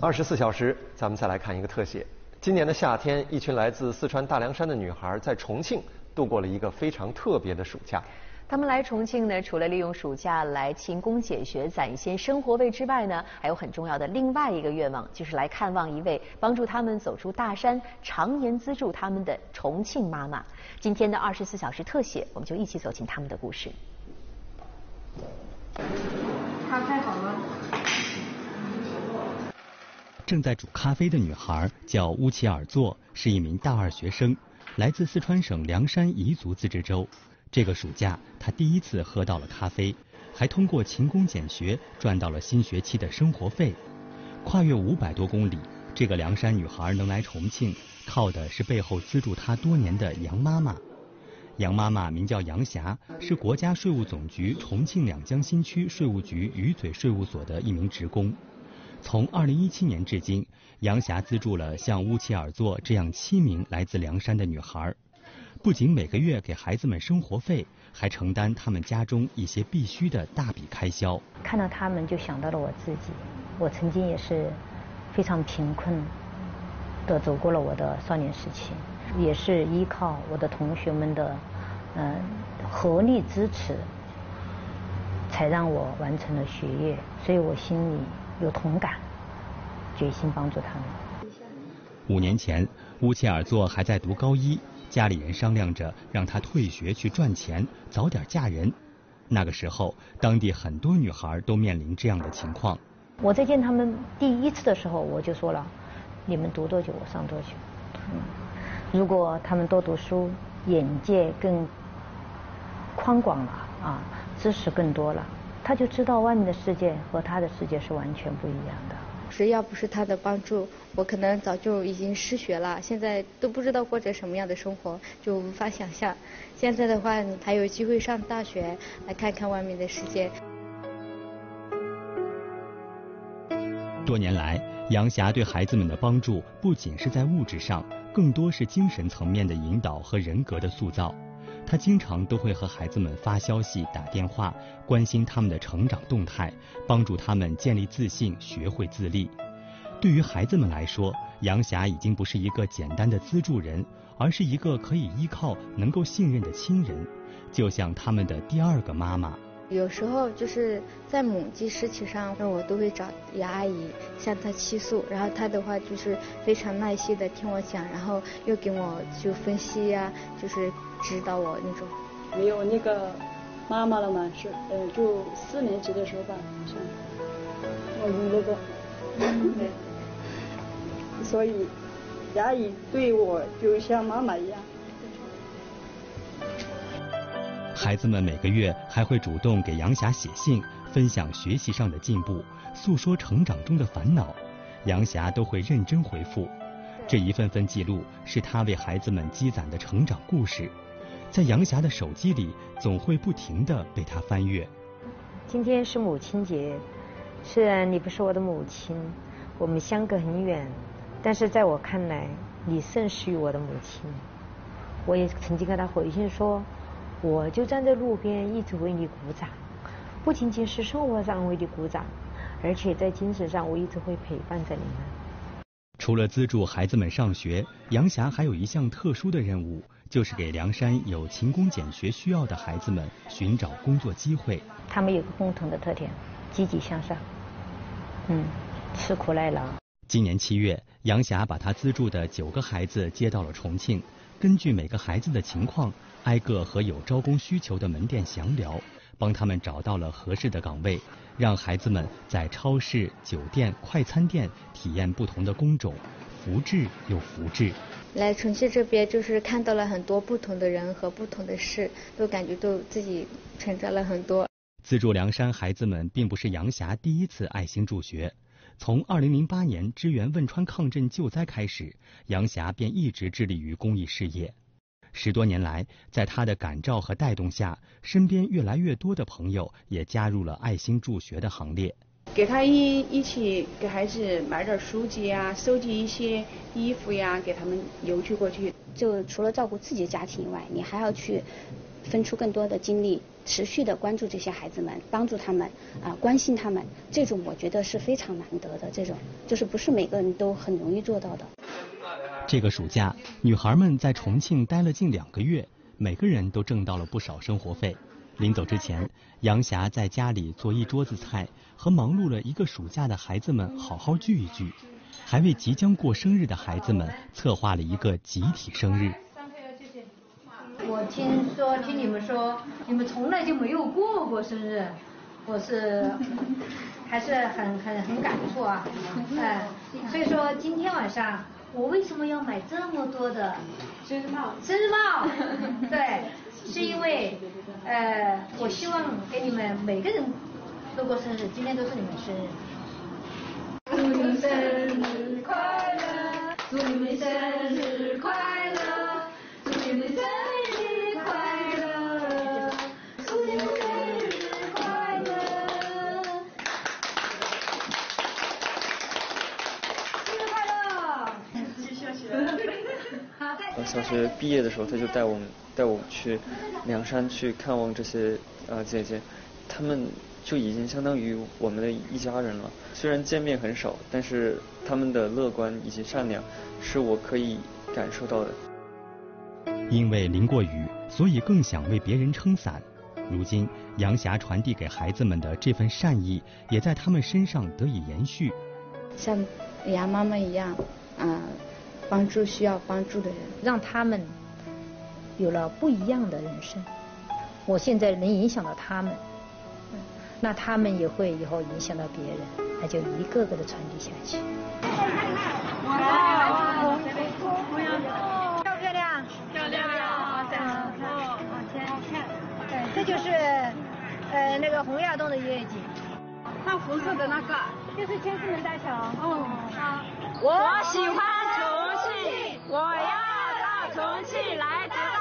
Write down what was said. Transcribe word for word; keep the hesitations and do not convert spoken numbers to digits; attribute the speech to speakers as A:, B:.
A: 二十四小时，咱们再来看一个特写。今年的夏天，一群来自四川大凉山的女孩在重庆度过了一个非常特别的暑假。
B: 他们来重庆呢，除了利用暑假来勤工俭学攒一些生活费之外呢，还有很重要的另外一个愿望，就是来看望一位帮助他们走出大山、常年资助他们的重庆妈妈。今天的二十四小时特写，我们就一起走进他们的故事。
C: 咖啡好了。
D: 正在煮咖啡的女孩叫乌齐尔座，是一名大二学生，来自四川省凉山彝族自治州。这个暑假，她第一次喝到了咖啡，还通过勤工俭学赚到了新学期的生活费。跨越五百多公里，这个凉山女孩能来重庆，靠的是背后资助她多年的杨妈妈。杨妈妈名叫杨霞，是国家税务总局重庆两江新区税务局鱼嘴税务所的一名职工。从二零一七年至今，杨霞资助了像乌齐尔座这样七名来自凉山的女孩，不仅每个月给孩子们生活费，还承担他们家中一些必须的大笔开销。
E: 看到他们就想到了我自己，我曾经也是非常贫困的走过了我的少年时期，也是依靠我的同学们的呃合力支持，才让我完成了学业，所以我心里有同感，决心帮助他们。
D: 五年前，乌齐尔座还在读高一，家里人商量着让她退学去赚钱，早点嫁人。那个时候，当地很多女孩都面临这样的情况。
E: 我在见他们第一次的时候，我就说了，你们读多久，我上多久。嗯，如果他们多读书，眼界更宽广了啊，知识更多了，他就知道外面的世界和他的世界是完全不一样的。
F: 是要不是他的帮助，我可能早就已经失学了，现在都不知道过着什么样的生活，就无法想象。现在的话，你还有机会上大学，来看看外面的世界。
D: 多年来，杨霞对孩子们的帮助不仅是在物质上，更多是精神层面的引导和人格的塑造。她经常都会和孩子们发消息、打电话，关心他们的成长动态，帮助他们建立自信，学会自立。对于孩子们来说，杨霞已经不是一个简单的资助人，而是一个可以依靠、能够信任的亲人，就像他们的第二个妈妈。
F: 有时候就是在母鸡事情上，我都会找杨阿姨向她倾诉，然后她的话就是非常耐心的听我讲，然后又给我就分析呀、啊，就是指导我那种。
C: 没有那个妈妈了嘛，是呃就四年级的时候吧，好像我晕了个，对，所以杨阿姨对我就像妈妈一样。
D: 孩子们每个月还会主动给杨霞写信，分享学习上的进步，诉说成长中的烦恼，杨霞都会认真回复。这一份份记录是她为孩子们积攒的成长故事，在杨霞的手机里总会不停地被她翻阅。
E: 今天是母亲节，虽然你不是我的母亲，我们相隔很远，但是在我看来，你甚是于我的母亲。我也曾经跟她回信说，我就站在路边一直为你鼓掌，不仅仅是生活上为你鼓掌，而且在精神上我一直会陪伴着你们。
D: 除了资助孩子们上学，杨霞还有一项特殊的任务，就是给凉山有勤工俭学需要的孩子们寻找工作机会。
E: 他们有个共同的特点，积极向上，嗯，吃苦耐劳。
D: 今年七月，杨霞把她资助的九个孩子接到了重庆，根据每个孩子的情况，挨个和有招工需求的门店详聊，帮他们找到了合适的岗位，让孩子们在超市、酒店、快餐店体验不同的工种，福至又福至。
F: 来重庆这边就是看到了很多不同的人和不同的事，都感觉都自己成长了很多。
D: 资助凉山孩子们并不是杨霞第一次爱心助学，从二零零八年支援汶川抗震救灾开始，杨霞便一直致力于公益事业。十多年来，在她的感召和带动下，身边越来越多的朋友也加入了爱心助学的行列。
G: 给他一一起给孩子买点书籍呀，收集一些衣服呀，给他们邮去过去。
H: 就除了照顾自己家庭以外，你还要去分出更多的精力持续的关注这些孩子们，帮助他们啊、呃，关心他们，这种我觉得是非常难得的，这种就是不是每个人都很容易做到的。
D: 这个暑假，女孩们在重庆待了近两个月，每个人都挣到了不少生活费。临走之前，杨霞在家里做一桌子菜，和忙碌了一个暑假的孩子们好好聚一聚，还为即将过生日的孩子们策划了一个集体生日。
E: 我听说，听你们说，你们从来就没有过过生日，我是还是很很很感触啊，哎，所以说今天晚上我为什么要买这么多的生日帽？生日帽，对，是因为呃，我希望给你们每个人都过生日，今天都是你们生日。祝你们生日快乐，祝你们生日快乐，祝你们生日快乐，祝你们生日快乐。生日快乐！继续学。
I: 呃，小学毕业的时候，他就带我们带我去凉山去看望这些呃姐姐，他们就已经相当于我们的一家人了。虽然见面很少，但是他们的乐观以及善良是我可以感受到的。
D: 因为淋过雨，所以更想为别人撑伞。如今，杨霞传递给孩子们的这份善意，也在他们身上得以延续。
F: 像杨妈妈一样，啊、呃，帮助需要帮助的人，
E: 让他们有了不一样的人生。我现在能影响到他们，那他们也会以后影响到别人，那就一个个的传递下去。哇，漂不漂亮？漂亮，好看，好看，好看。对，这就是呃那个洪崖洞的夜景。
C: 那辐射的那个
E: 就是千字门大桥。
C: 哦，
J: 我喜欢重庆，我要到重庆来。